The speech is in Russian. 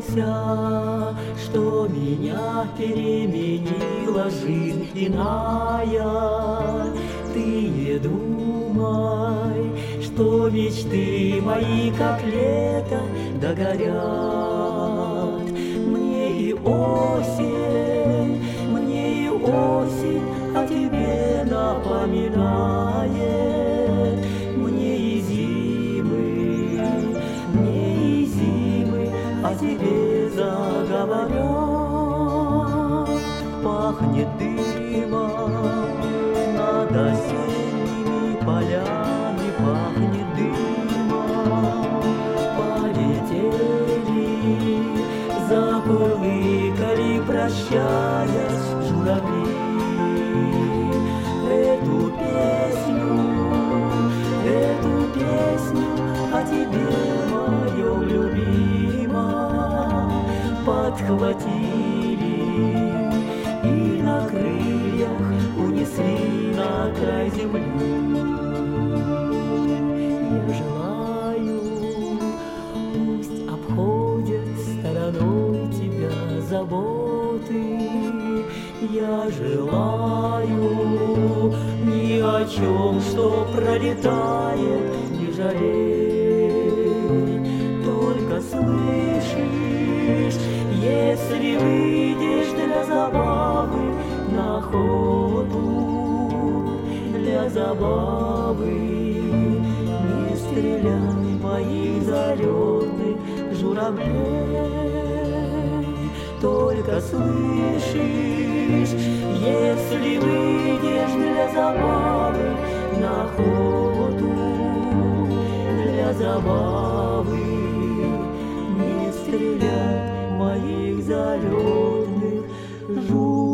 бойся, что меня переменила жизнь иная. Ты не думай, что мечты мои, как лето, догорят. Мне и осень о тебе напоминает. Мне и зимы о тебе заговорят. Пахнет дымом над осенними полями, пахнет дымом. Полетели, закурлыкали, прощаясь, журавли. Эту песню о тебе, моем любимом, подхватили и на крыльях унесли на край земли. Я желаю, пусть обходят стороной тебя заботы. Я желаю, ни о чем, что пролетает, не жалей. Только слышишь, если выйдешь для забавы на охоту, для забавы, не стреляй моих залетных журавлей. Только слышишь, если выйдешь для забавы на охоту, для забавы, не стреляй моих залетных журавлей.